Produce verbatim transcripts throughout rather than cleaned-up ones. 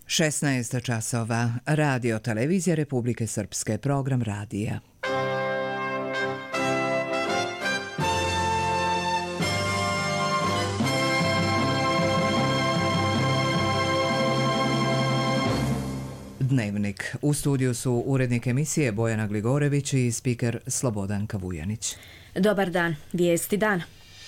šesnaest časova. Radio Televizija Republike Srpske, program radija. Dnevnik. U studiju su urednik emisije Bojana Gligorević i spiker Slobodan Kavujanić. Dobar dan. Vijesti dana.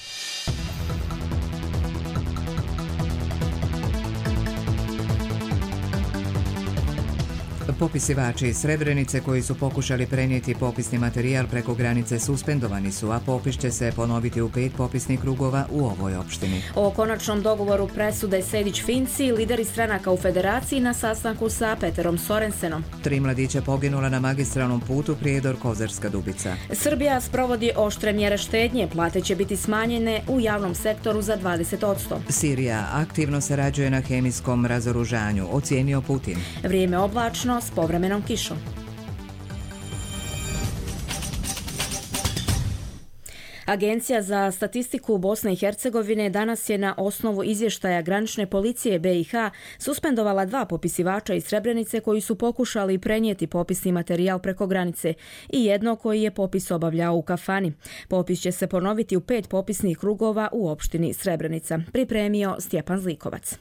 Popisivači iz Srebrenice koji su pokušali prenijeti popisni materijal preko granice suspendovani su, a popis će se ponoviti u pet popisnih krugova u ovoj opštini. O konačnom dogovoru presude Sejdić-Finci lideri stranaka u federaciji na sastanku sa Peterom Sorensenom. Tri mladića poginula na magistralnom putu Prijedor-Kozarska Dubica. Srbija sprovodi oštre mjere štednje, plate će biti smanjene u javnom sektoru za dvadeset posto. Sirija aktivno sarađuje na hemijskom razoružanju, ocijenio Putin. Vrijeme oblačno s povremenom kišom. Agencija za statistiku Bosne i Hercegovine danas je na osnovu izvještaja granične policije B i H suspendovala dva popisivača iz Srebrenice koji su pokušali prenijeti popisni materijal preko granice i jedno koji je popis obavljao u kafani. Popis će se ponoviti u pet popisnih krugova u opštini Srebrenica, pripremio Stjepan Zlikovac.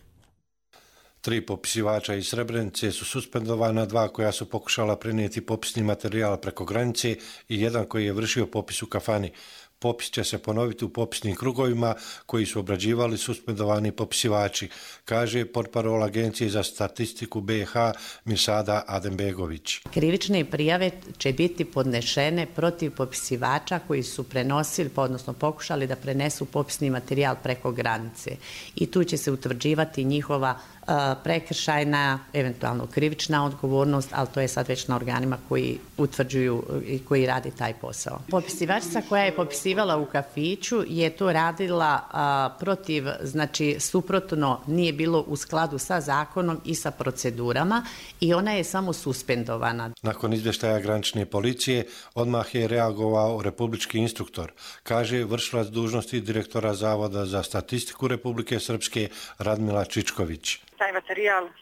Tri popisivača iz Srebrenice su suspendovana, dva koja su pokušala prenijeti popisni materijal preko granice i jedan koji je vršio popis u kafani. Popis će se ponoviti u popisnim krugovima koji su obrađivali suspendovani popisivači, kaže portparol Agencije za statistiku B i H Mirsada Adembegović. Krivične prijave će biti podnešene protiv popisivača koji su prenosili, odnosno pokušali da prenesu popisni materijal preko granice. I tu će se utvrđivati njihova prekršajna, eventualno krivična odgovornost, ali to je sad već na organima koji utvrđuju i koji radi taj posao. Popisivačica koja je popisivala u kafiću je to radila a, protiv, znači suprotno, nije bilo u skladu sa zakonom i sa procedurama i ona je samo suspendovana. Nakon izvještaja granične policije odmah je reagovao republički instruktor, kaže vršilac dužnosti direktora Zavoda za statistiku Republike Srpske Radmila Čičković. Taj materijal e,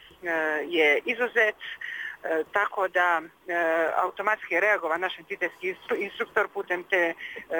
je izuzet, e, tako da e, automatski reagova naš entitetski instruktor putem te e,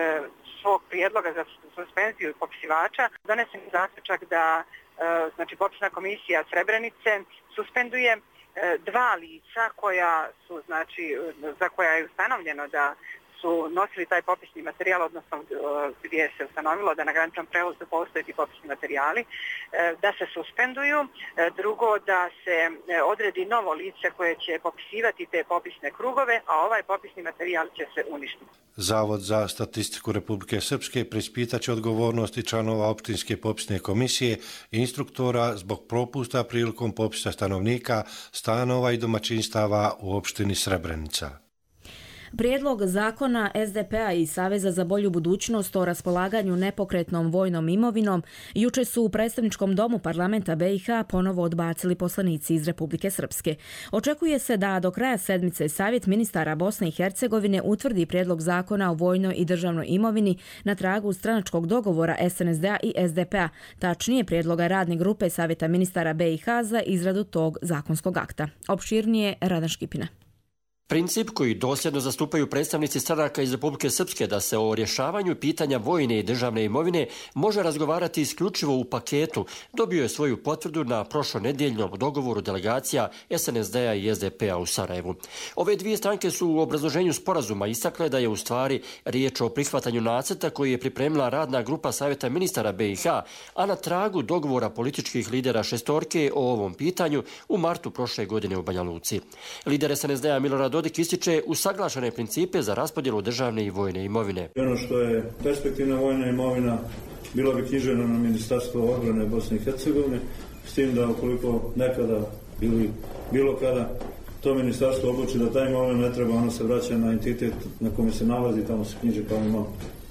svog prijedloga za suspenziju popisivača. Donesen je zaključak da e, znači popisna komisija Srebrenice suspenduje e, dva lica koja su, znači, za koja je ustanovljeno da su nosili taj popisni materijal, odnosno gdje se ustanovilo da na graničnom prelazu postoje ti popisni materijali, da se suspenduju. Drugo, da se odredi novo lice koje će popisivati te popisne krugove, a ovaj popisni materijal će se uništiti. Zavod za statistiku Republike Srpske preispitaće odgovornosti članova opštinske popisne komisije i instruktora zbog propusta prilikom popisa stanovnika, stanova i domaćinstava u opštini Srebrenica. Prijedlog zakona S D P-a i Saveza za bolju budućnost o raspolaganju nepokretnom vojnom imovinom juče su u predstavničkom domu parlamenta B i H ponovo odbacili poslanici iz Republike Srpske. Očekuje se da do kraja sedmice Savjet ministara Bosne i Hercegovine utvrdi prijedlog zakona o vojnoj i državnoj imovini na tragu stranačkog dogovora S N S D-a i S D P-a, tačnije prijedloga radne grupe Savjeta ministara B i H za izradu tog zakonskog akta. Opširnije Radan Škipina. Princip koji dosljedno zastupaju predstavnici stranaka iz Republike Srpske da se o rješavanju pitanja vojne i državne imovine može razgovarati isključivo u paketu, dobio je svoju potvrdu na prošlonedjeljnom dogovoru delegacija S N S D-a i S D P-a u Sarajevu. Ove dvije stranke su u obrazloženju sporazuma istakle da je u stvari riječ o prihvatanju nacrta koji je pripremila radna grupa Savjeta ministara B i H, a na tragu dogovora političkih lidera šestorke o ovom pitanju u martu prošle godine u Banja Luci. Lider S N S D-a Milorad Dodik ističe usaglašene principe za raspodjelu državne i vojne imovine. Ono što je perspektivna vojna imovina bilo bi knjiženo na Ministarstvo odbrane Bosne i Hercegovine, s tim da ukoliko nekada ili bilo kada to ministarstvo odluči da ta imovina ne treba, ona se vraća na entitet na kome se nalazi, tamo se knjiže kao imovina.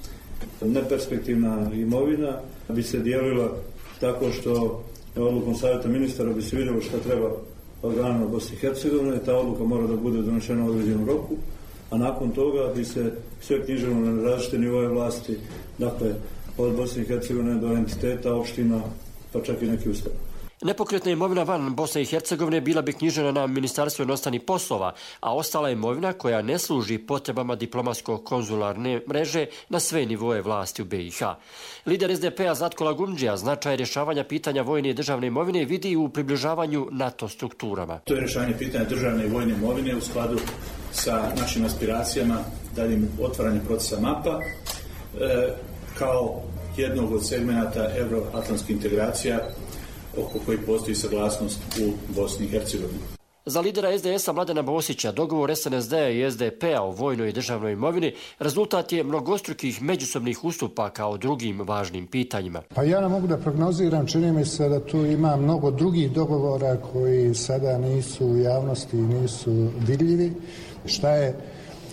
Neperspektivna imovina bi se dijelila tako što odlukom Savjeta ministara bi se vidjelo šta treba organima Bosne i Hercegovine, ta odluka mora da bude donošena u određenom roku, a nakon toga bi se sve knjižilo na različite nivoje vlasti, dakle od Bosne i Hercegovine do entiteta, opština, pa čak i neki ustav. Nepokretna imovina van Bosne i Hercegovine bila bi knjižena na Ministarstvo inostranih poslova, a ostala imovina koja ne služi potrebama diplomatsko-konzularne mreže na sve nivoje vlasti u B i H. Lider S D P-a Zlatko Lagundžija značaj rješavanja pitanja vojne i državne imovine vidi u približavanju NATO strukturama. To je rješavanje pitanja državne i vojne imovine u skladu sa našim aspiracijama daljim otvaranjem procesa mapa e, kao jednog od segmenata euroatlantskih integracija oko koji postoji saglasnost u Bosni i Hercegovini. Za lidera S D S-a Mladena Bosića dogovor S N S D-a i S D P-a o vojnoj i državnoj imovini rezultat je mnogostrukih međusobnih ustupaka o drugim važnim pitanjima. Pa ja ne mogu da prognoziram, čini mi se da tu ima mnogo drugih dogovora koji sada nisu u javnosti i nisu vidljivi. Šta je e,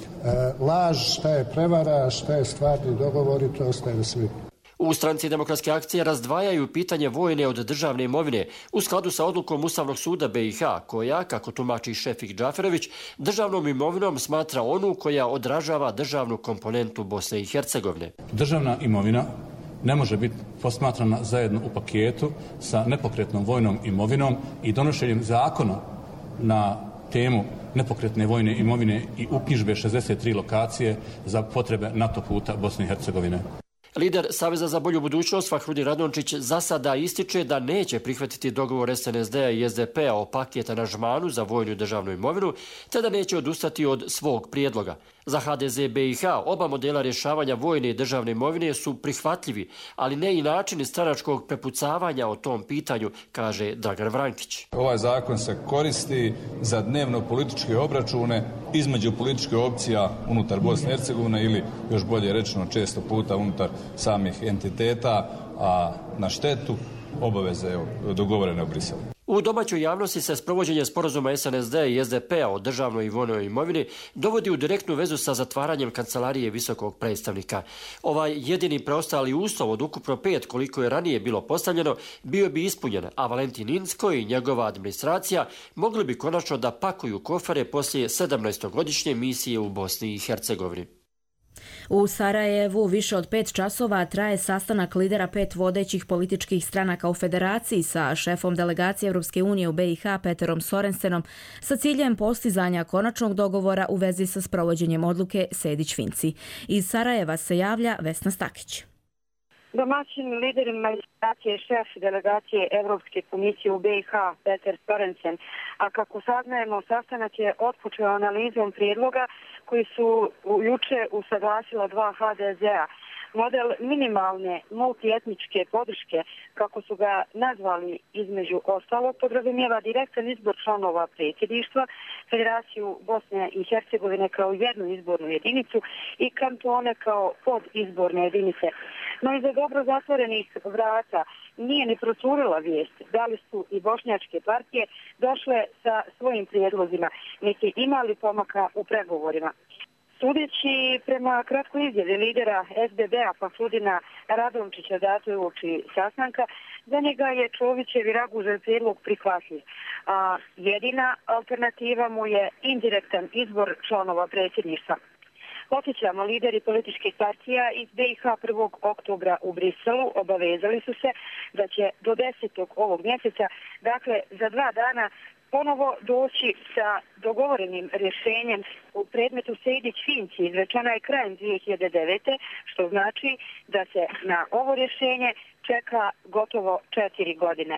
laž, šta je prevara, šta je stvarni dogovor i to ostaje da se vidi. U stranci Demokratske akcije razdvajaju pitanje vojne od državne imovine u skladu sa odlukom Ustavnog suda B i H, koja, kako tumači Šefik Džaferović, državnom imovinom smatra onu koja odražava državnu komponentu Bosne i Hercegovine. Državna imovina ne može biti posmatrana zajedno u paketu sa nepokretnom vojnom imovinom i donošenjem zakona na temu nepokretne vojne imovine i uknjižbe šezdeset tri lokacije za potrebe NATO puta Bosne i Hercegovine. Lider Saveza za bolju budućnost Fahrudin Radončić za sada ističe da neće prihvatiti dogovor S N S D-a i S D P-a o paket aranžmanu za vojnu i državnu imovinu, te da neće odustati od svog prijedloga. Za H D Z B i H oba modela rješavanja vojne i državne imovine su prihvatljivi, ali ne i načini stranačkog prepucavanja o tom pitanju, kaže Dragan Vrankić. Ovaj zakon se koristi za dnevno političke obračune između političkih opcija unutar Bosne i Hercegovine ili, još bolje rečeno, često puta unutar samih entiteta, a na štetu obaveze dogovorene u Briselu. U domaćoj javnosti se sprovođenje sporazuma S N S D-a i S D P-a o državnoj i vojnoj imovini dovodi u direktnu vezu sa zatvaranjem kancelarije visokog predstavnika. Ovaj jedini preostali uslov od ukupno pet koliko je ranije bilo postavljeno bio bi ispunjen, a Valentin Inzko i njegova administracija mogli bi konačno da pakuju kofere poslije sedamnaestogodišnje misije u Bosni i Hercegovini. U Sarajevu više od pet časova traje sastanak lidera pet vodećih političkih stranaka u federaciji sa šefom delegacije Europske unije u B i H Peterom Sorensenom sa ciljem postizanja konačnog dogovora u vezi sa sprovođenjem odluke Sejdić-Finci. Iz Sarajeva se javlja Vesna Stakić. Domaćin lider manifestacije šef delegacije Europske komisije u B i H Peter Sorensen, a kako saznajemo, sastanak je otpočeo analizom prijedloga koji su juče usaglasila dva H D Z-a. Model minimalne multietničke podrške, kako su ga nazvali između ostalog, podrazumijeva direktan izbor članova predsjedništva, Federaciju Bosne i Hercegovine kao jednu izbornu jedinicu i kantone kao podizborne jedinice. No iza dobro zatvorenih vrata nije ni procurila vijest da li su i bošnjačke partije došle sa svojim prijedlozima, niti imali pomaka u pregovorima. Sudeći prema kratkoj izjavi lidera S D B-a Fahrudina Radončića datoj uoči sastanka, za njega je Čovićev i Ragužev prijedlog prihvatljiv, a jedina alternativa mu je indirektan izbor članova predsjedništva. Podsjećamo, lideri političkih partija iz B i H prvog oktobra u Briselu obavezali su se da će do desetog ovog mjeseca, dakle za dva dana, ponovo doći sa dogovorenim rješenjem u predmetu Sejdić-Finci. Izrečena je krajem dvije hiljade devete. što znači da se na ovo rješenje čeka gotovo četiri godine.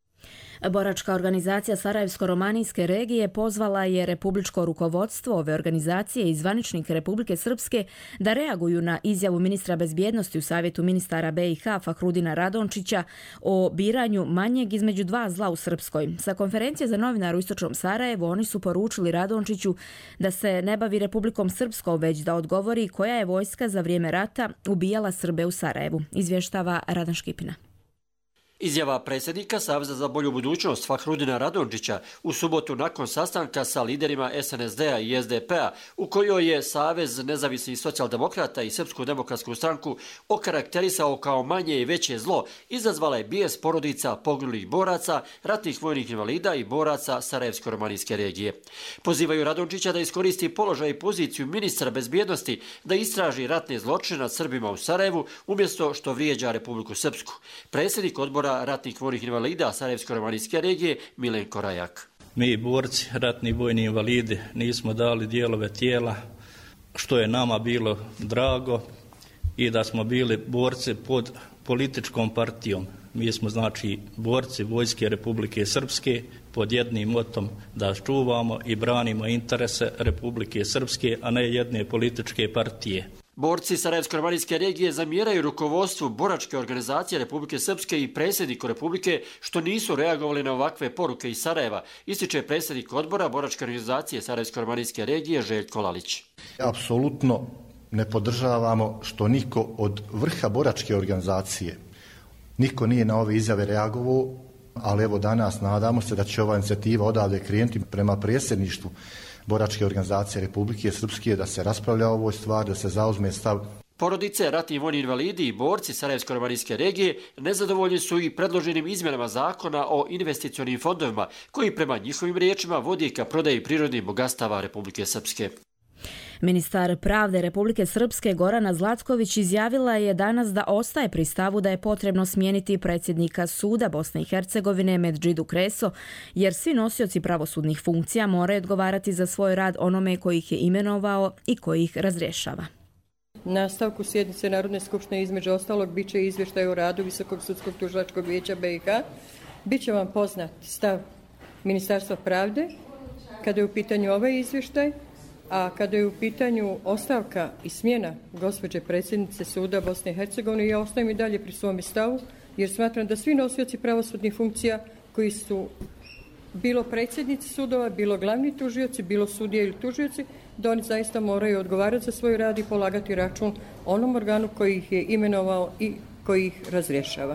Boračka organizacija Sarajevsko-romanijske regije pozvala je republičko rukovodstvo ove organizacije i zvaničnike Republike Srpske da reaguju na izjavu ministra bezbjednosti u Savjetu ministara B i H Fahrudina Radončića o biranju manjeg između dva zla u Srpskoj. Sa konferencije za novinara u Istočnom Sarajevu oni su poručili Radončiću da se ne bavi Republikom Srpskom, već da odgovori koja je vojska za vrijeme rata ubijala Srbe u Sarajevu. Izvještava Radan Škipina. Izjava predsjednika Saveza za bolju budućnost Fahrudina Radončića u subotu nakon sastanka sa liderima S N S D-a i S D P-a, u kojoj je Savez nezavisnih socijaldemokrata i Srpsku demokratsku stranku okarakterisao kao manje i veće zlo, izazvala je bijes porodica poginulih boraca, ratnih vojnih invalida i boraca Sarajevsko-romanijske regije. Pozivaju Radončića da iskoristi položaj i poziciju ministra bezbjednosti da istraži ratne zločine nad Srbima u Sarajevu umjesto što vrijeđa Republiku Srpsku. Predsjednik odbora odbora ratnih vojnih invalida Sarajevsko-romanijske regije Milenko Rajak. Mi, borci, ratni vojni invalidi, nismo dali dijelove tijela, što je nama bilo drago, i da smo bili borci pod političkom partijom. Mi smo, znači, borci Vojske Republike Srpske pod jednim motom da čuvamo i branimo interese Republike Srpske, a ne jedne političke partije. Borci Sarajevsko-romanijske regije zamjeraju rukovodstvu boračke organizacije Republike Srpske i predsjedniku Republike što nisu reagovali na ovakve poruke iz Sarajeva, ističe predsjednik odbora boračke organizacije Sarajevsko-romanijske regije Željko Lalić. Apsolutno ne podržavamo što niko od vrha boračke organizacije, niko nije na ove izjave reagovao, ali evo danas nadamo se da će ova inicijativa odavde krenuti prema predsjedništvu boračke organizacije Republike Srpske, da se raspravlja o ovoj stvari, da se zauzme stav. Porodice, ratni vojni invalidi i borci Sarajevsko-romanijske regije nezadovoljni su i predloženim izmjenama zakona o investicionim fondovima, koji prema njihovim riječima vodi ka prodaji prirodnih bogatstava Republike Srpske. Ministar pravde Republike Srpske Gorana Zlatković izjavila je danas da ostaje pri stavu da je potrebno smijeniti predsjednika suda Bosne i Hercegovine Medžidu Kreso, jer svi nosioci pravosudnih funkcija moraju odgovarati za svoj rad onome koji ih je imenovao i koji ih razrješava. Na stavku sjednice Narodne skupštine između ostalog bit će izvještaj o radu Visokog sudskog tužilačkog vijeća B i H. Biće vam poznat stav Ministarstva pravde kada je u pitanju ovaj izvještaj, a kada je u pitanju ostavka i smjena gospođe predsjednice suda Bosne i Hercegovine, ja ostajem i dalje pri svome stavu, jer smatram da svi nosioci pravosudnih funkcija koji su bilo predsjednici sudova, bilo glavni tužioci, bilo sudije ili tužioci, da oni zaista moraju odgovarati za svoj rad i polagati račun onom organu koji ih je imenovao i koji ih razrješava.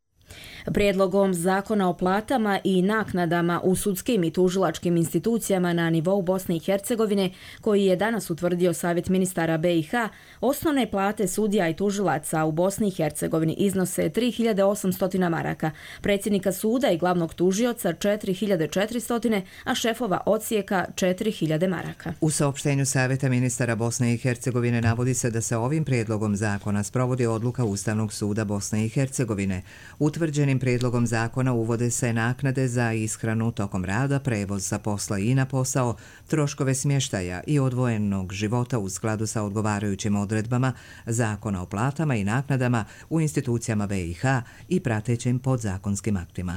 Prijedlogom zakona o platama i naknadama u sudskim i tužilačkim institucijama na nivou Bosne i Hercegovine, koji je danas utvrdio Savjet ministara B i H, osnovne plate sudija i tužilaca u Bosni i Hercegovini iznose tri hiljade osamsto maraka, predsjednika suda i glavnog tužioca četiri hiljade četiristo, a šefova odsjeka četiri hiljade maraka. U saopštenju Savjeta ministara Bosne i Hercegovine navodi se da se ovim prijedlogom zakona sprovodi odluka Ustavnog suda Bosne i Hercegovine. Utvrđeni prijedlogom zakona uvode se naknade za ishranu tokom rada, prevoz sa posla i na posao, troškove smještaja i odvojenog života u skladu sa odgovarajućim odredbama zakona o platama i naknadama u institucijama B i H i pratećim podzakonskim aktima.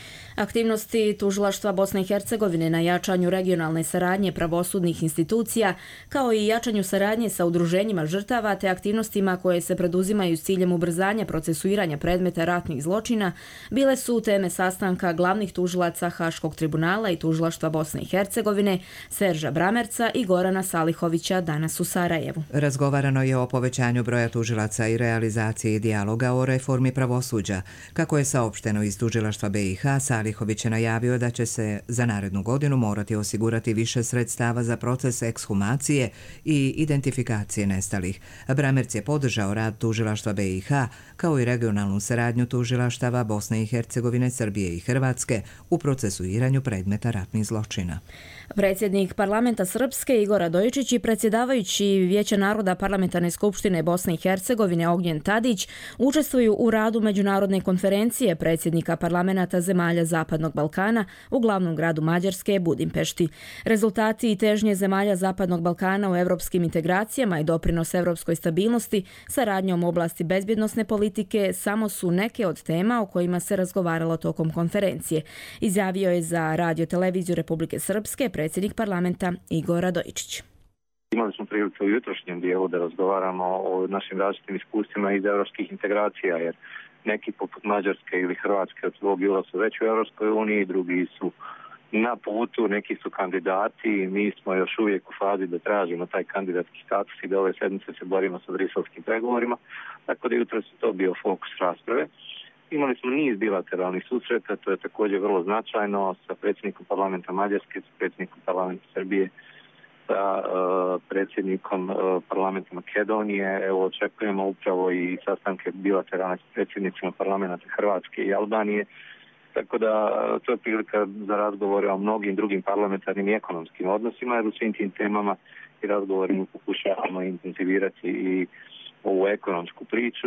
Aktivnosti tužilaštva Bosne i Hercegovine na jačanju regionalne saradnje pravosudnih institucija, kao i jačanju saradnje sa udruženjima žrtava te aktivnostima koje se preduzimaju s ciljem ubrzanja procesuiranja predmeta ratnih zločina, bile su teme sastanka glavnih tužilaca Haškog tribunala i tužilaštva Bosne i Hercegovine, Serža Bramerca i Gorana Salihovića danas u Sarajevu. Razgovarano je o povećanju broja tužilaca i realizaciji dijaloga o reformi pravosuđa. Kako je saopšteno iz tužilaštva B i H, Salihović je najavio da će se za narednu godinu morati osigurati više sredstava za proces ekshumacije i identifikacije nestalih. Bramerc je podržao rad tužilaštva B i H kao i regionalnu saradnju tužilaštava Bosne i Hercegovine, Srbije i Hrvatske u procesuiranju predmeta ratnih zločina. Predsjednik parlamenta Srpske Igor Radojičić i predsjedavajući Vijeća naroda Parlamentarne skupštine Bosne i Hercegovine Ognjen Tadić učestvuju u radu međunarodne konferencije predsjednika parlamenta zemalja Zapadnog Balkana u glavnom gradu Mađarske, Budimpešti. Rezultati i težnje zemalja Zapadnog Balkana u evropskim integracijama i doprinos evropskoj stabilnosti, saradnjom u oblasti bezbjednosne politike samo su neke od tema o kojima se razgovaralo tokom konferencije, izjavio je za Radio televiziju Republike Srpske predsjednik parlamenta Igor Radojičić. Imali smo priliku u jutrošnjem dijelu da razgovaramo o našim različitim iskustvima iz evropskih integracija, jer neki poput Mađarske ili Hrvatske od svog jula su već u Evropskoj uniji, drugi su na putu, neki su kandidati i mi smo još uvijek u fazi da tražimo taj kandidatski status i da ove sedmice se borimo sa briselskim pregovorima, tako da jutro se to bio fokus rasprave. Imali smo niz bilateralnih susreta, to je također vrlo značajno, sa predsjednikom parlamenta Mađarske, sa predsjednikom parlamenta Srbije, sa uh, predsjednikom uh, parlamenta Makedonije. Evo, očekujemo upravo i sastanke bilateralne s predsjednicima parlamenta Hrvatske i Albanije. Tako da uh, to je prilika za razgovore o mnogim drugim parlamentarnim i ekonomskim odnosima, jer u svim tim temama i razgovorima pokušavamo intenzivirati i ovu ekonomsku priču.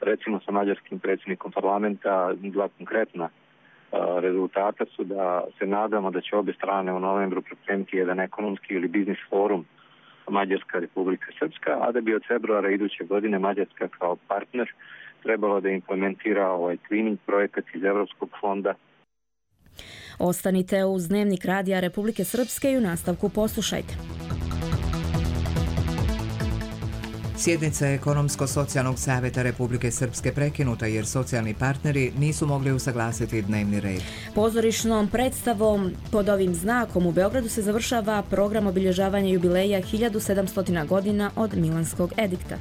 recimo sa mađarskim predsjednikom parlamenta, dva konkretna rezultata su da se nadamo da će obje strane u novembru pripremiti jedan ekonomski ili biznis forum Mađarska, Republika Srpska, a da bi od februara iduće godine Mađarska kao partner trebalo da implementira ovaj twinning projekat iz Evropskog fonda. Ostanite uz Dnevnik radija Republike Srpske i u nastavku poslušajte. Sjednica Ekonomsko-socijalnog savjeta Republike Srpske prekinuta jer socijalni partneri nisu mogli usaglasiti dnevni red. Pozorišnom predstavom pod ovim znakom u Beogradu se završava program obilježavanja jubileja hiljadu sedamsto godina od Milanskog edikta.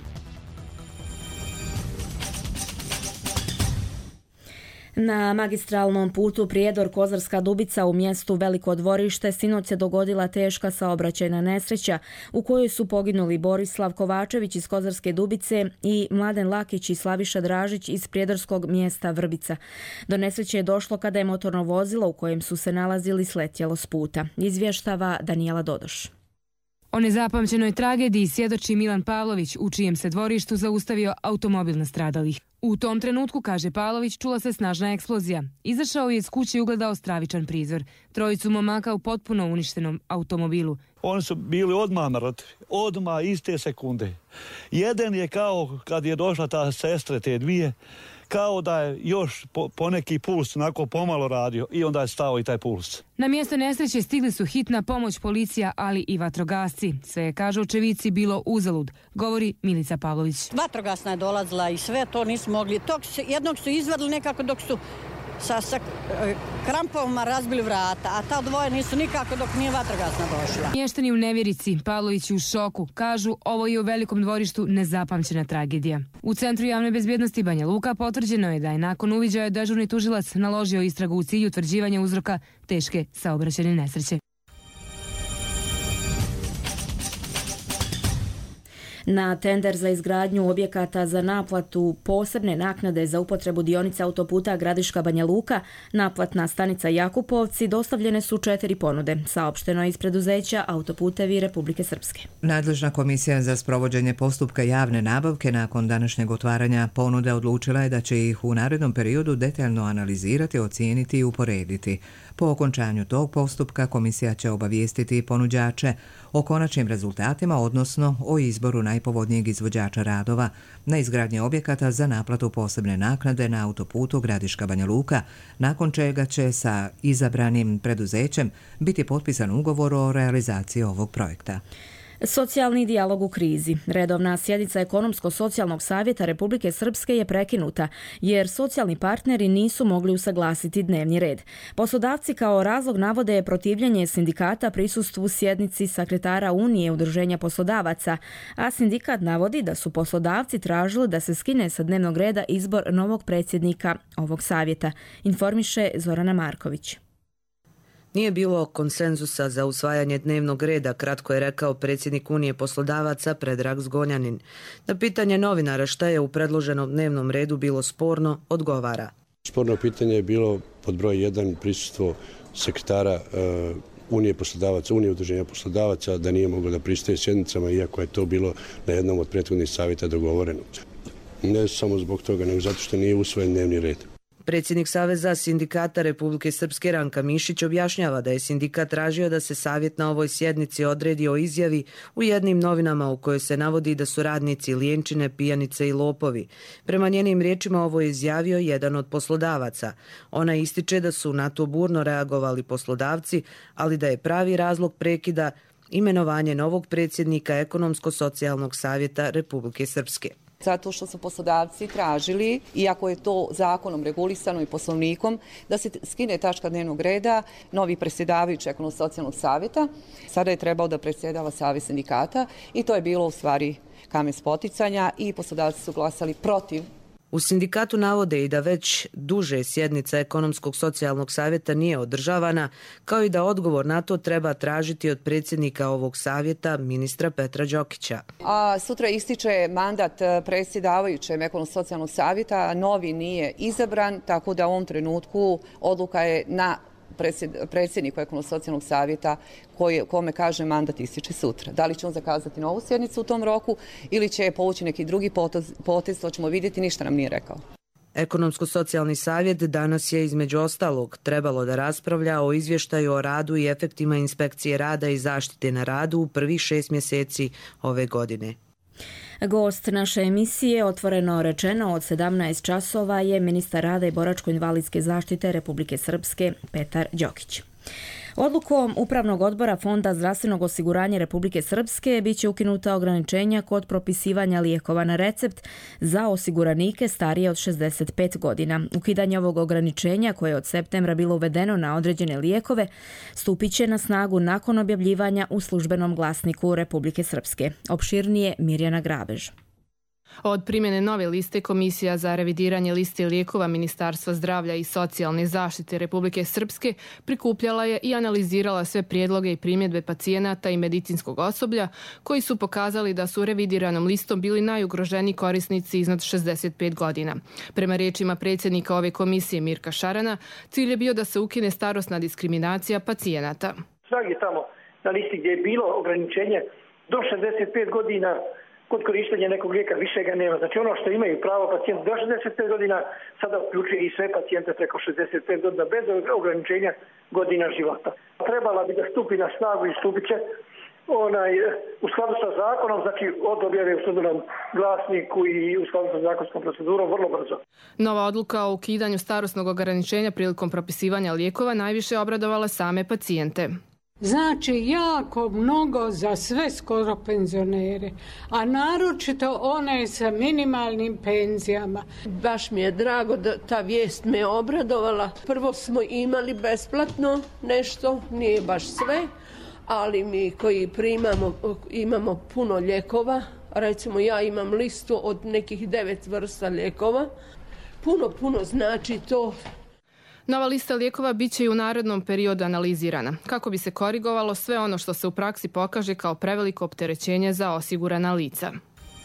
Na magistralnom putu Prijedor-Kozarska Dubica u mjestu Veliko dvorište sinoć se dogodila teška saobraćajna nesreća u kojoj su poginuli Borislav Kovačević iz Kozarske Dubice i Mladen Lakić i Slaviša Dražić iz prijedorskog mjesta Vrbica. Do nesreće je došlo kada je motorno vozilo u kojem su se nalazili sletjelo s puta. Izvještava Danijela Dodoš. O nezapamćenoj tragediji svjedoči Milan Pavlović, u čijem se dvorištu zaustavio automobil nastradalih. U tom trenutku, kaže Pavlović, čula se snažna eksplozija. Izašao je iz kuće i ugledao stravičan prizor. Trojicu momaka u potpuno uništenom automobilu. Oni su bili odmah mrtvi, odmah iste sekunde. Jedan je kao kad je došla ta sestre te dvije, kao da je još po, poneki puls onako pomalo radio i onda je stao i taj puls. Na mjesto nesreće stigli su hitna pomoć, policija, ali i vatrogasci. Sve je, kaže očevici, bilo uzalud, govori Milica Pavlović. Vatrogasna je dolazila i sve to nisu mogli. Tog se, jednog su izvadili nekako dok su sa, sa krampovima razbili vrata, a ta dvoje nisu nikako dok nije vatrogasna došla. Mještani u nevjerici, Pavlović u šoku, kažu ovo je u Velikom dvorištu nezapamćena tragedija. U Centru javne bezbjednosti Banja Luka potvrđeno je da je nakon uviđaja dežurni tužilac naložio istragu u cilju utvrđivanja uzroka teške saobraćajne nesreće. Na tender za izgradnju objekata za naplatu posebne naknade za upotrebu dionica autoputa Gradiška Banja Luka, naplatna stanica Jakupovci, dostavljene su četiri ponude, saopšteno je iz preduzeća Autoputevi Republike Srpske. Nadležna komisija za sprovođenje postupka javne nabavke nakon današnjeg otvaranja ponude odlučila je da će ih u narednom periodu detaljno analizirati, ocijeniti i uporediti. Po okončanju tog postupka komisija će obavijestiti ponuđače o konačnim rezultatima, odnosno o izboru najpovoljnijeg izvođača radova na izgradnje objekata za naplatu posebne naknade na autoputu Gradiška Banja Luka, nakon čega će sa izabranim preduzećem biti potpisan ugovor o realizaciji ovog projekta. Socijalni dijalog u krizi. Redovna sjednica Ekonomsko-socijalnog savjeta Republike Srpske je prekinuta jer socijalni partneri nisu mogli usaglasiti dnevni red. Poslodavci kao razlog navode protivljenje sindikata prisustvu sjednici sekretara Unije udruženja poslodavaca, a sindikat navodi da su poslodavci tražili da se skine sa dnevnog reda izbor novog predsjednika ovog savjeta, informiše Zorana Marković. Nije bilo konsenzusa za usvajanje dnevnog reda, kratko je rekao predsjednik Unije poslodavaca Predrag Zgonjanin. Na pitanje novinara šta je u predloženom dnevnom redu bilo sporno, odgovara. Sporno pitanje je bilo pod broj jedan prisustvo sekretara uh, Unije poslodavaca, Unije udruženja poslodavaca, da nije moglo da pristaje sjednicama, iako je to bilo na jednom od prethodnih savjeta dogovoreno. Ne samo zbog toga, nego zato što nije usvojen dnevni red. Predsjednik Saveza sindikata Republike Srpske Ranka Mišić objašnjava da je sindikat tražio da se savjet na ovoj sjednici odredi o izjavi u jednim novinama u kojoj se navodi da su radnici lijenčine, pijanice i lopovi. Prema njenim riječima ovo je izjavio jedan od poslodavaca. Ona ističe da su na to burno reagovali poslodavci, ali da je pravi razlog prekida imenovanje novog predsjednika Ekonomsko-socijalnog savjeta Republike Srpske. Zato što su poslodavci tražili, iako je to zakonom regulisano i poslovnikom, da se skine tačka dnevnog reda novi predsjedavajući Ekonomsko-socijalnog savjeta. Sada je trebao da predsjedava Savez sindikata i to je bilo u stvari kamen spoticanja i poslodavci su glasali protiv. U sindikatu navode i da već duže sjednica Ekonomskog socijalnog savjeta nije održavana, kao i da odgovor na to treba tražiti od predsjednika ovog savjeta, ministra Petra Đokića. A sutra ističe mandat predsjedavajućem Ekonomskog socijalnog savjeta, novi nije izabran, tako da u ovom trenutku odluka je na predsjedniku Ekonomsko-socijalnog savjeta koje, kome kaže mandat ističe sutra. Da li će on zakazati novu sjednicu u tom roku ili će povući neki drugi potez, potez, to ćemo vidjeti, ništa nam nije rekao. Ekonomsko-socijalni savjet danas je između ostalog trebalo da raspravlja o izvještaju o radu i efektima inspekcije rada i zaštite na radu u prvih šest mjeseci ove godine. Gost naše emisije, otvoreno rečeno od sedamnaest časova, je ministar rada i boračko-invalidske zaštite Republike Srpske Petar Đokić. Odlukom Upravnog odbora Fonda zdravstvenog osiguranja Republike Srpske biće ukinuta ograničenja kod propisivanja lijekova na recept za osiguranike starije od šezdeset pet godina. Ukidanje ovog ograničenja, koje je od septembra bilo uvedeno na određene lijekove, stupit će na snagu nakon objavljivanja u službenom glasniku Republike Srpske. Opširnije Mirjana Grabež. Od primjene nove liste, Komisija za revidiranje liste lijekova Ministarstva zdravlja i socijalne zaštite Republike Srpske prikupljala je i analizirala sve prijedloge i primjedbe pacijenata i medicinskog osoblja koji su pokazali da su revidiranom listom bili najugroženiji korisnici iznad šezdeset pet godina. Prema riječima predsjednika ove komisije Mirka Šarana, cilj je bio da se ukine starosna diskriminacija pacijenata. Svaki tamo na listi gdje je bilo ograničenje do šezdeset pet godina kod korištenja nekog lijeka, više ga nema. Znači ono što imaju pravo pacijenti do šezdeset pet godina sada uključuje i sve pacijente preko šezdeset pet godina bez ograničenja godina života. Trebala bi da stupi na snagu i stupit će onaj, u skladu sa zakonom, znači od objave u službenom glasniku i u skladu sa zakonskom procedurom vrlo brzo. Nova odluka o ukidanju starosnog ograničenja prilikom propisivanja lijekova najviše obradovala same pacijente. Znači jako mnogo za sve skoro penzionere, a naročito one sa minimalnim penzijama. Baš mi je drago da ta vijest me obradovala. Prvo smo imali besplatno nešto, nije baš sve, ali mi koji primamo, imamo puno lijekova, recimo ja imam listu od nekih devet vrsta lijekova, puno, puno znači to. Nova lista lijekova bit će i u narednom periodu analizirana, kako bi se korigovalo sve ono što se u praksi pokaže kao preveliko opterećenje za osigurana lica.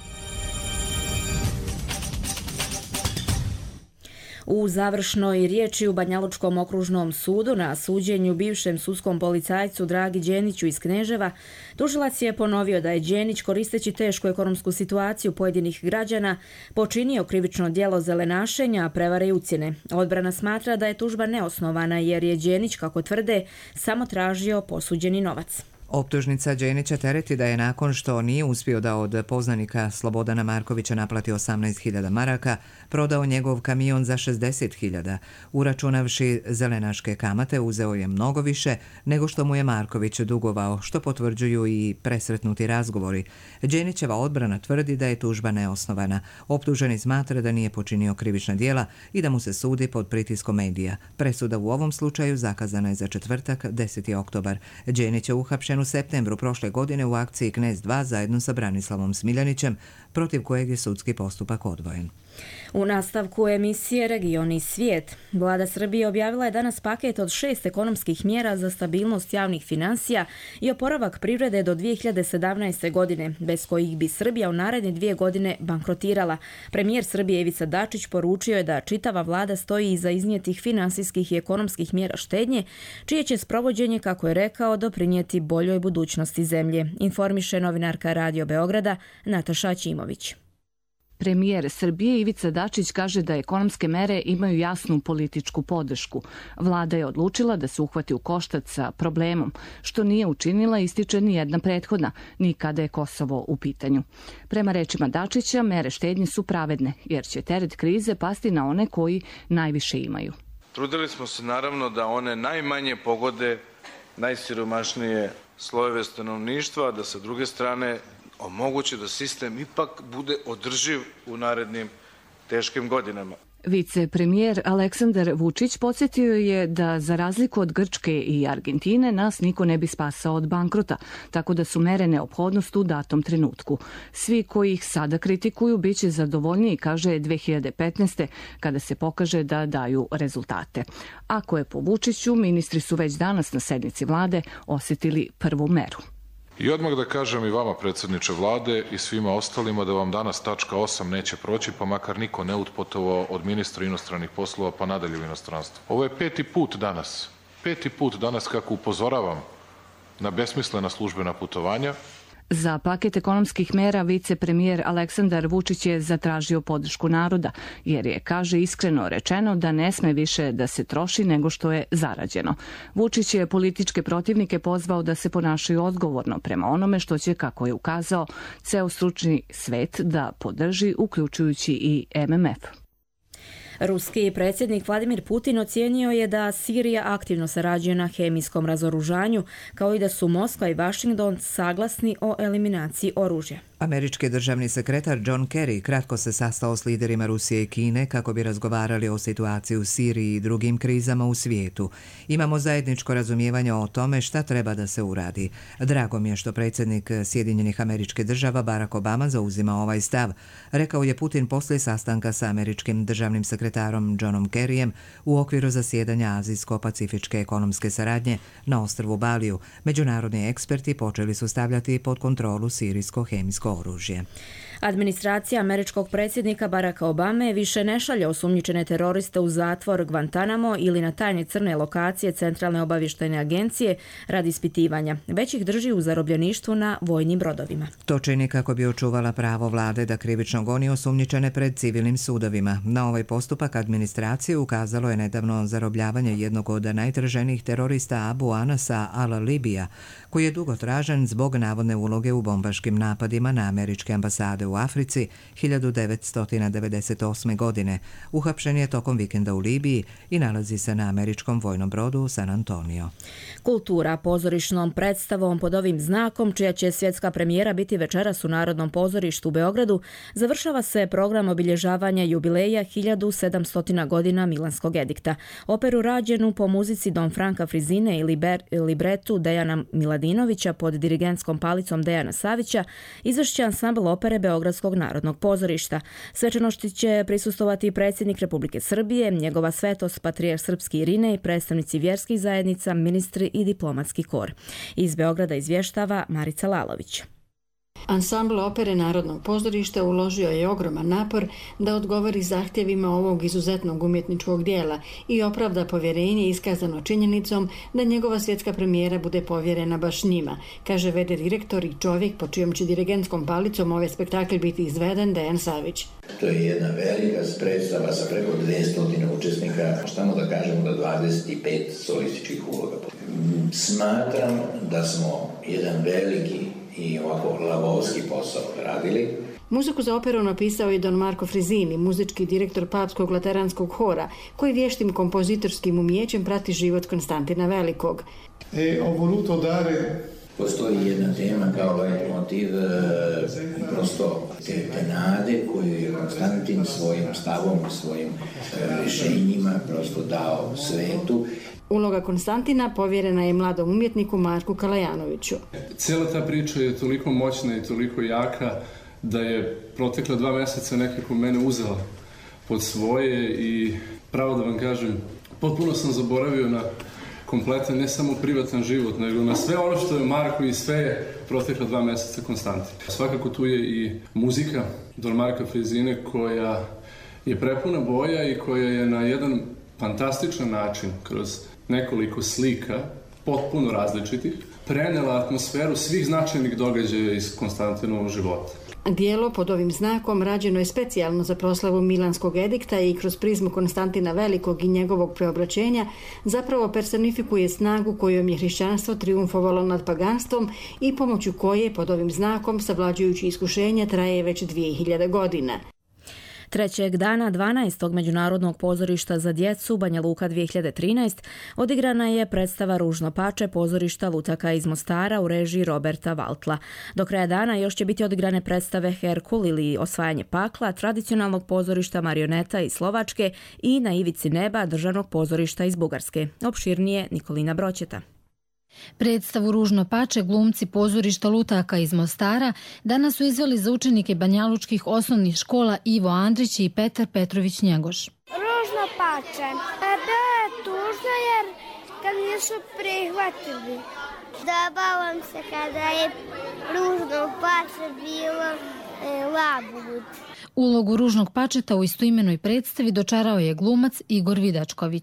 U završnoj riječi u Banjalučkom okružnom sudu na suđenju bivšem sudskom policajcu Dragi Đeniću iz Kneževa, tužilac je ponovio da je Đenić, koristeći tešku ekonomsku situaciju pojedinih građana, počinio krivično djelo zelenašenja, prevare i ucjene. Odbrana smatra da je tužba neosnovana jer je Đenić, kako tvrde, samo tražio posuđeni novac. Optužnica Đenića tereti da je nakon što nije uspio da od poznanika Slobodana Markovića naplati osamnaest hiljada maraka, prodao njegov kamion za šezdeset hiljada. Uračunavši zelenaške kamate, uzeo je mnogo više nego što mu je Marković dugovao, što potvrđuju i presretnuti razgovori. Đenićeva odbrana tvrdi da je tužba neosnovana. Optuženi smatra da nije počinio krivična djela i da mu se sudi pod pritiskom medija. Presuda u ovom slučaju zakazana je za četvrtak, deseti oktobar. Đenić je uhapšen u septembru prošle godine u akciji Knez dva zajedno sa Branislavom Smiljanićem, protiv kojeg je sudski postupak odvojen. U nastavku emisije Region i svijet, Vlada Srbije objavila je danas paket od šest ekonomskih mjera za stabilnost javnih finansija i oporavak privrede do dvije hiljade sedamnaeste. godine, bez kojih bi Srbija u naredne dvije godine bankrotirala. Premijer Srbije Ivica Dačić poručio je da čitava vlada stoji iza iznijetih finansijskih i ekonomskih mjera štednje, čije će sprovođenje, kako je rekao, doprinijeti boljoj budućnosti zemlje, informiše novinarka Radio Beograda Nataša Ćimović. Premijer Srbije Ivica Dačić kaže da ekonomske mere imaju jasnu političku podršku. Vlada je odlučila da se uhvati u koštac sa problemom, što nije učinila, ističe ni jedna prethodna, ni kada je Kosovo u pitanju. Prema rečima Dačića, mere štednje su pravedne, jer će teret krize pasti na one koji najviše imaju. Trudili smo se naravno da one najmanje pogode najsiromašnije slojeve stanovništva, da sa druge strane omogući da sistem ipak bude održiv u narednim teškim godinama. Vicepremijer Aleksandar Vučić podsjetio je da za razliku od Grčke i Argentine nas niko ne bi spasao od bankrota, tako da su mere neophodnost u datom trenutku. Svi koji ih sada kritikuju bit će zadovoljniji, kaže dvije hiljade petnaeste. kada se pokaže da daju rezultate. Ako je po Vučiću, ministri su već danas na sednici vlade osjetili prvu meru. I odmah da kažem i vama, predsjedniče vlade, i svima ostalima da vam danas tačka osam neće proći, pa makar niko ne utputovao od ministra inostranih poslova pa nadalje u inostranstvo. Ovo je peti put danas, peti put danas kako upozoravam na besmislena službena putovanja. Za paket ekonomskih mera vicepremijer Aleksandar Vučić je zatražio podršku naroda, jer je, kaže, iskreno rečeno da ne sme više da se troši nego što je zarađeno. Vučić je političke protivnike pozvao da se ponašaju odgovorno prema onome što će, kako je ukazao, ceo stručni svet da podrži, uključujući i M M F. Ruski predsjednik Vladimir Putin ocijenio je da Sirija aktivno sarađuje na hemijskom razoružanju, kao i da su Moskva i Washington saglasni o eliminaciji oružja. Američki državni sekretar John Kerry kratko se sastao s liderima Rusije i Kine kako bi razgovarali o situaciji u Siriji i drugim krizama u svijetu. Imamo zajedničko razumijevanje o tome šta treba da se uradi. Drago mi je što predsjednik Sjedinjenih Američkih Država Barack Obama zauzima ovaj stav, rekao je Putin poslije sastanka sa američkim državnim sekretarom Johnom Kerryjem u okviru zasjedanja Azijsko-pacifičke ekonomske saradnje na ostrvu Baliju. Međunarodni eksperti počeli su stavljati pod kontrolu sirijsko hemijsko oružje. Administracija američkog predsjednika Baracka Obame više ne šalje osumnjičene teroriste u zatvor Guantanamo ili na tajne crne lokacije Centralne obavještajne agencije radi ispitivanja, već ih drži u zarobljeništvu na vojnim brodovima. To čini kako bi očuvala pravo vlade da krivično goni osumnjičene pred civilnim sudovima. Na ovaj postupak administracije ukazalo je nedavno zarobljavanje jednog od najtraženijih terorista Abu Anasa al-Libija, koji je dugo tražen zbog navodne uloge u bombaškim napadima na američke ambasade u Africi hiljadu devetsto devedeset osme. godine. Uhapšen je tokom vikenda u Libiji i nalazi se na američkom vojnom brodu San Antonio. Kultura pozorišnom predstavom pod ovim znakom, čija će svjetska premijera biti večeras u Narodnom pozorištu u Beogradu, završava se program obilježavanja jubileja hiljadu sedamsto godina Milanskog edikta. Operu rađenu po muzici Don Franka Frizine i liber, libretu Dejana Miladinovića pod dirigentskom palicom Dejana Savića izvršće ansambl opere Beogradskog narodnog pozorišta. Svečanosti će prisustovati predsjednik Republike Srbije, njegova svetost patrijarh srpski Irinej, predstavnici vjerskih zajednica, ministri i diplomatski kor. Iz Beograda izvještava Marica Lalović. Ansambl opere Narodnog pozorišta uložio je ogroman napor da odgovori zahtjevima ovog izuzetnog umjetničkog dijela i opravda povjerenje iskazano činjenicom da njegova svjetska premijera bude povjerena baš njima, kaže vede direktor i čovjek po čijom će dirigentskom palicom ovaj spektakl biti izveden, Dejan Savić. To je jedna velika predstava sa preko dvjesto učesnika, možemo da kažemo da dvadeset pet solističkih uloga. Smatram da smo jedan veliki i ovako lavovski posao radili. Muziku za operu napisao je Don Marco Frizini, muzički direktor Papskog lateranskog hora, koji vještim kompozitorskim umijećem prati život Konstantina Velikog. E, ho voluto dare... Postoji jedna tema kao leitmotiv, prosto te, te nade koju je Konstantin svojim stavom, svojim rješenjima prosto dao svetu. Uloga Konstantina povjerena je mladom umjetniku Marku Kalajanoviću. Cijela ta priča je toliko moćna i toliko jaka da je protekla dva mjeseca nekako mene uzela pod svoje i pravo da vam kažem, potpuno sam zaboravio na kompletan, ne samo privatan život, nego na sve ono što je Marko i sve je protekla dva mjeseca Konstantin. Svakako tu je i muzika Don Marka Frizine koja je prepuna boja i koja je na jedan fantastičan način kroz nekoliko slika, potpuno različitih, prenela atmosferu svih značajnih događaja iz Konstantinovog života. Dijelo pod ovim znakom rađeno je specijalno za proslavu Milanskog edikta i kroz prizmu Konstantina Velikog i njegovog preobraćenja zapravo personifikuje snagu kojom je hrišćanstvo triumfovalo nad paganstvom i pomoću koje pod ovim znakom, savlađujući iskušenja, traje već dvije hiljade godina. Trećeg dana dvanaestog Međunarodnog pozorišta za djecu Banja Luka dvije hiljade trinaeste odigrana je predstava Ružno pače pozorišta Lutaka iz Mostara u režiji Roberta Valtla. Do kraja dana još će biti odigrane predstave Herkul ili Osvajanje pakla, tradicionalnog pozorišta Marioneta iz Slovačke i Na ivici neba državnog pozorišta iz Bugarske. Opširnije Nikolina Broćeta. Predstavu Ružno pače glumci pozorišta Lutaka iz Mostara danas su izveli za učenike banjalučkih osnovnih škola Ivo Andrić i Petar Petrović Njegoš. Ružno pače. Bilo je tužno jer kad nisu prihvatili. Zabavam se kada je Ružno pače bilo e, labud. Ulogu Ružnog pačeta u istoimenoj predstavi dočarao je glumac Igor Vidačković.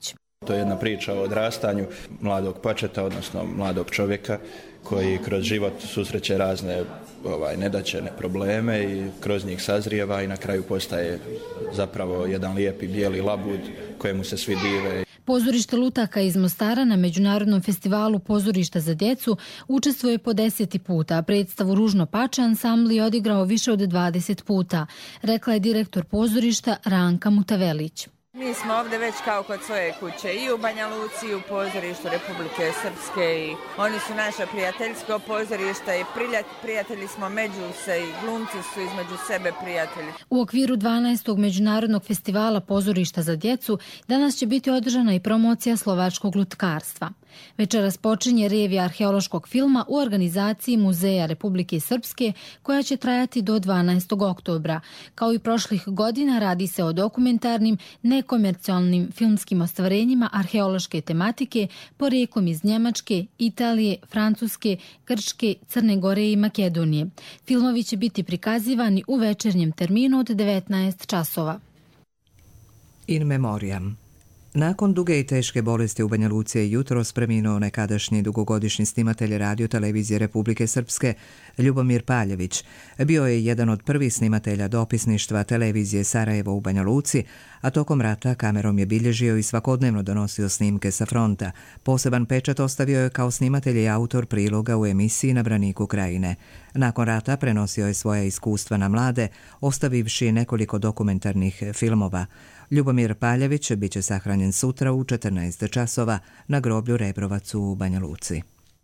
To je jedna priča o odrastanju mladog pačeta, odnosno mladog čovjeka koji kroz život susreće razne ovaj, nedaćene probleme i kroz njih sazrijeva i na kraju postaje zapravo jedan lijepi bijeli labud kojemu se svi dive. Pozorište Lutaka iz Mostara na Međunarodnom festivalu pozorišta za djecu učestvuje po deseti puta, a predstavu Ružno pače ansambl je odigrao više od dvadeset puta, rekla je direktor pozorišta Ranka Mutavelić. Mi smo ovdje već kao kod svoje kuće i u Banja Luci i u pozorištu Republike Srpske i oni su naša prijateljsko pozorišta i prijatelji smo među se i glumci su između sebe prijatelji. U okviru dvanaestog Međunarodnog festivala pozorišta za djecu danas će biti održana i promocija slovačkog lutkarstva. Večeras počinje revija arheološkog filma u organizaciji Muzeja Republike Srpske koja će trajati do dvanaestog oktobra. Kao i prošlih godina radi se o dokumentarnim, nekomercijalnim filmskim ostvarenjima arheološke tematike porijeklom iz Njemačke, Italije, Francuske, Grčke, Crne Gore i Makedonije. Filmovi će biti prikazivani u večernjem terminu od devetnaest časova. In memoriam. Nakon duge i teške bolesti u Banja Luci je jutros preminuo nekadašnji dugogodišnji snimatelj radio televizije Republike Srpske Ljubomir Paljević. Bio je jedan od prvih snimatelja dopisništva televizije Sarajevo u Banja Luci, a tokom rata kamerom je bilježio i svakodnevno donosio snimke sa fronta. Poseban pečat ostavio je kao snimatelj i autor priloga u emisiji Na braniku krajine. Nakon rata prenosio je svoja iskustva na mlade, ostavivši nekoliko dokumentarnih filmova. Ljubomir Paljević biće sahranjen sutra u četrnaest časova na groblju Rebrovac u Banja Luci.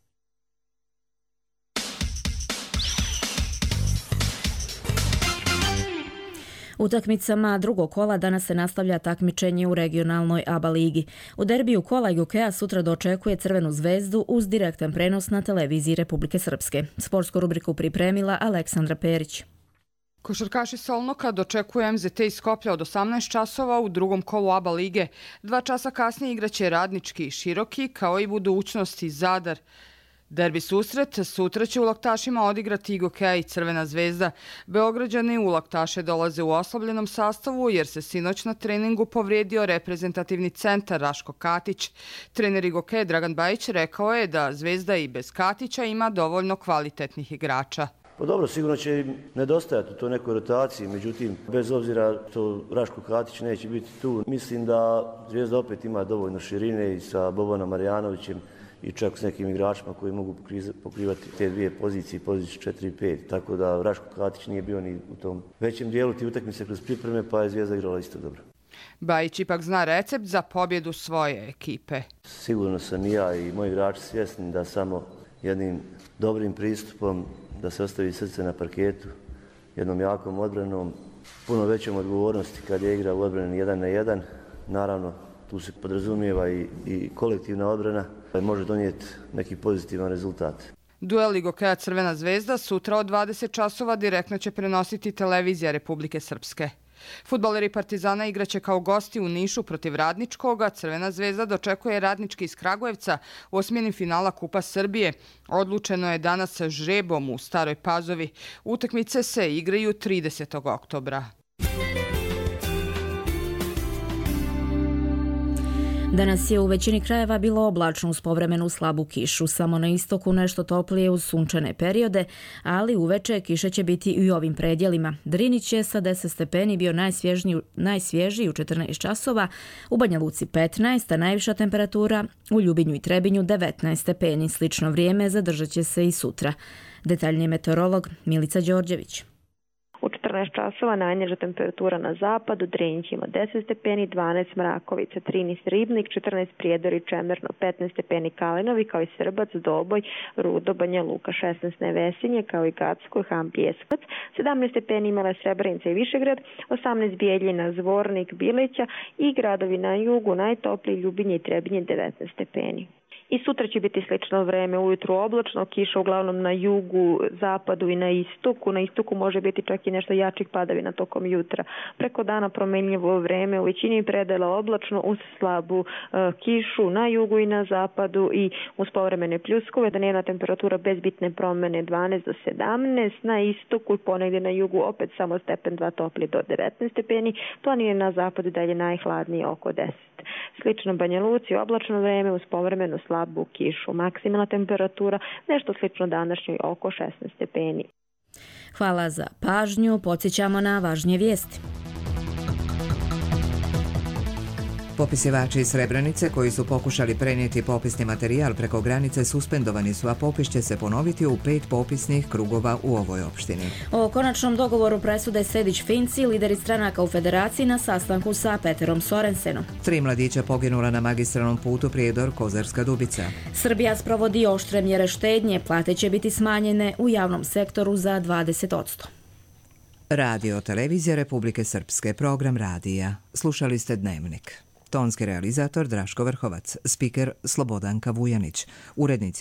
Utakmicama drugog kola danas se nastavlja takmičenje u regionalnoj A B A ligi. U derbiju kola Jukeja sutra dočekuje Crvenu zvezdu uz direktan prenos na televiziji Republike Srpske. Sportsku rubriku pripremila Aleksandra Perić. Košarkaši Solnoka dočekuje M Z T iz Skoplja od osamnaest časova u drugom kolu A B A lige. Dva časa kasnije igraće Radnički i Široki, kao i Budućnost i Zadar. Derbi susret sutra će u Laktašima odigrati Gokeja i Crvena zvezda. Beograđani u Laktaše dolaze u oslabljenom sastavu jer se sinoć na treningu povrijedio reprezentativni centar Raško Katić. Trener Gokeja Dragan Bajić rekao je da Zvezda i bez Katića ima dovoljno kvalitetnih igrača. Pa dobro, sigurno će im nedostajati u toj nekoj rotaciji, međutim, bez obzira što Raško Katić neće biti tu, mislim da Zvijezda opet ima dovoljno širine i sa Bobanom Marjanovićem i čak s nekim igračima koji mogu pokrivati te dvije pozicije, pozicije četiri i pet, tako da Raško Katić nije bio ni u tom većem dijelu ti utakmice kroz pripreme, pa je Zvijezda igrala isto dobro. Bajić ipak zna recept za pobjedu svoje ekipe. Sigurno sam i ja i moji igrači svjesni da samo jednim dobrim pristupom, da se ostavi srce na parketu, jednom jakom odbranom, puno većom odgovornosti kad je igra u odbrani jedan na jedan. Naravno, tu se podrazumijeva i, i kolektivna odbrana, pa može donijeti neki pozitivan rezultat. Duel Gokeja Crvena zvezda sutra od dvadeset časova direktno će prenositi televizija Republike Srpske. Fudbaleri Partizana igraće kao gosti u Nišu protiv Radničkoga. Crvena zvezda dočekuje Radnički iz Kragujevca u osmini finala Kupa Srbije. Odlučeno je danas žrebom u Staroj Pazovi. Utakmice se igraju tridesetog oktobra. Danas je u većini krajeva bilo oblačno uz povremenu slabu kišu, samo na istoku nešto toplije uz sunčane periode, ali uveče kiše će biti i u ovim predjelima. Drinić je sa deset stepeni bio najsvježniji, najsvježiji u četrnaest časova, u Banja Luci petnaest, a najviša temperatura u Ljubinju i Trebinju devetnaest stepeni. Slično vrijeme zadržat će se i sutra. Detaljnije meteorolog Milica Đorđević. U četrnaest časova najniža temperatura na zapadu, Drinjić ima deset stepeni, dvanaest Mrakovica, trinaest Ribnik, četrnaest Prijedor i Čemerno, petnaest stepeni Kalinovi, kao i Srbac, Doboj, Rudo, Banja Luka, šesnaest Nevesinje, kao i Gacko, Ham, Pljeskac, sedamnaest stepeni imala Srebrenica i Višegrad, osamnaest Bijeljina, Zvornik, Bileća i gradovi na jugu, najtopliji Ljubinje i Trebinje, devetnaest stepeni. I sutra će biti slično vreme, ujutru oblačno, kiša uglavnom na jugu, zapadu i na istoku. Na istoku može biti čak i nešto jačih padavina tokom jutra. Preko dana promenljivo vreme, u većini predela oblačno uz slabu uh, kišu na jugu i na zapadu i uz povremene pljuskove. Dnevna temperatura bez bitne promjene dvanaest do sedamnaest, na istoku i ponegdje na jugu opet samo stepen dva topli do devetnaest stepeni, planine na zapadu dalje najhladnije oko deset. Slično Banja Luci, oblačno vreme uz povremenu slabu kišu. Maksimalna temperatura nešto slično današnjoj oko šesnaest stepeni. Hvala za pažnju. Podsjećamo na važnije vijesti. Popisivači iz Srebrenice koji su pokušali prenijeti popisni materijal preko granice suspendovani su, a popis će se ponoviti u pet popisnih krugova u ovoj opštini. O konačnom dogovoru presude Sejdić-Finci lideri stranaka u federaciji na sastanku sa Peterom Sorensenom. Tri mladića poginula na magistralnom putu Prijedor-Kozarska Dubica. Srbija sprovodi oštre mjere štednje, plate će biti smanjene u javnom sektoru za dvadeset posto. Radio Televizija Republike Srpske, program radija. Slušali ste Dnevnik. Tonski realizator Draško Vrhovac, spiker Slobodanka Vujanić, urednici